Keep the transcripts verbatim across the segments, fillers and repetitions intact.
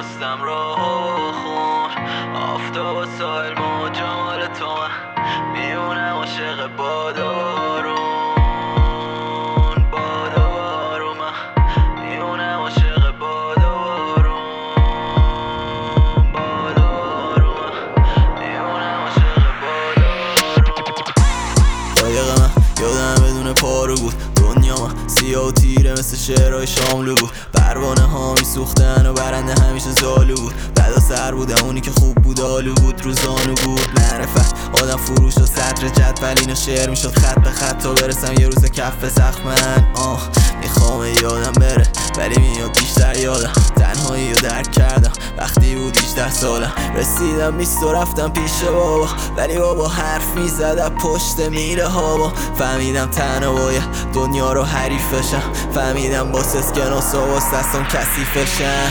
شستم راه خون آفتاب و سایل موجا مال تو من میمونم عاشق بادارون بادارون من میمونم عاشق بادارون بادارون من میمونم عاشق بادارون قایق من یادم بدون پارو بود دنیا من سیاه و تیره مثل شعرهای شاملو بود پروانه ها می سوختن و برنده همیشه زالو بود بعدا سر بودم اونی که خوب بود آلو بود روزانو بود معرفت آدم فروش و صدر جدول اینا شعر می شد خط به خط تا برسم یه روز کف سخت من آه میخوام یادم بره ولی میاد بیشتر یادم تنهایی رو درک کردم وقتی بود هجده سالم رسیدم بیست و رفتم پیش بابا ولی بابا حرف میزد پشت میره ها با فهمیدم تنها باید دنیا رو حریف بشم فهمیدم با سسکناس و باست دستم کثیفشن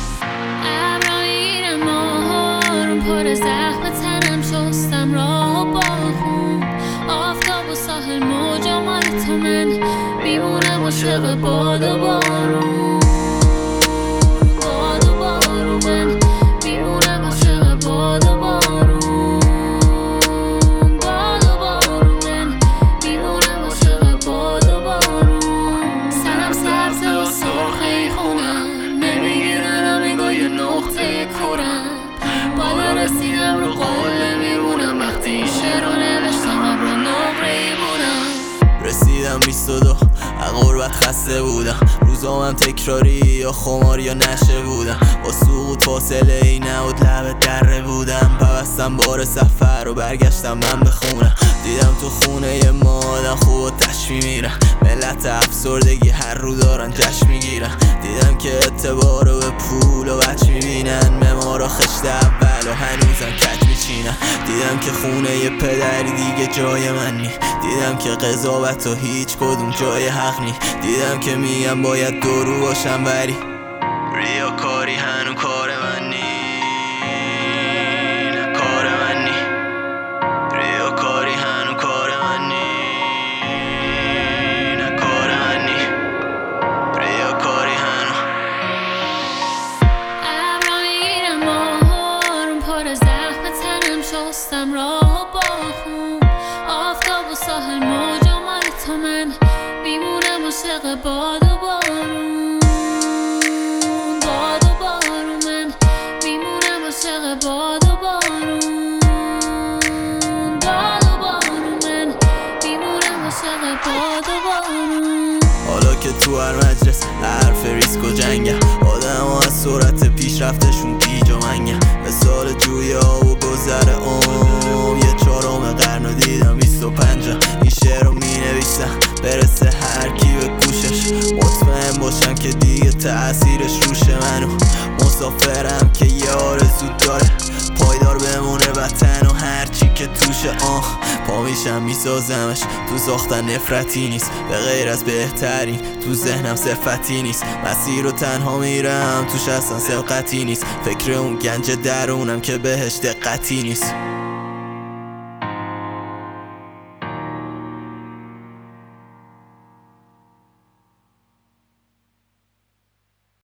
ابرا میرم آهارم پر زخم تنم شستم راه و باخون آفتاب و ساحل موجا مال تو من میمونم عاشق باد و بارون باد و بارون من میمونم عاشق باد و بارون باد و بارون من میمونم عاشق باد و بارون سرم سبز و سرخی خونم نمیگیرن نگاه یه نقطه کورم بالا رسیدم رو قله میمونم وقتی شعر رو نوشتم ابر نقره بودم رسیدم بیست و دو غربت خسته بودم روزامم تکراری یا خمار یا نشه بودم با سقوط فاصله ای نبود لب دره بودم پوستم بار سفر و برگشتم من به خونم دیدم تو خونه ما آدم خوب و تش میمیرن ملت افسردگی هر رو دارن جشن میگیرن دیدم که اعتبار رو به پول و بچ میبینن ممارا خشت اول و هنوزم کج میچینن دیدم که خونه ی پدری دیگه جای من نی دیدم که قضاوت و هیچ کدوم جای حق نی دیدم که میگم باید درو باشم ولی ریاکاری هنو کار من نی نه کار من نی ریاکاری هنو کار من نی نه کار من نی ریاکاری هنو ابرا میگیرم آهارم پر زخم تنم شستم راه و باخون آفتاب و ساحل موجا مال تو من میمونم عاشق باد و بارون باد و بارون من میمونم عاشق باد و بارون باد و بارون من میمونم عاشق باد و بارون حالا که تو هر مجلس حرف ریسک و جنگه آدم ها از سرعت پیشرفتشون گیج و منگه مثال جوی آب و گذر اوم یه چهارم قرن رو دیدم بیست و پنجم این شعر رو می نویسم برسه هر کی به گوشش مطمئن باشم که دیگه تأثیرش روش منو مسافرم که یه آرزو داره پایدار بمونه وطن و هرچی که توشه آه پا میشم میسازمش تو ساختن نفرتی نیست به غیر از بهترین تو ذهنم صفتی نیست مسیر رو تنها میرم توش اصلا سبقتی نیست فکر اون گنج درونم که بهش دقتی نیست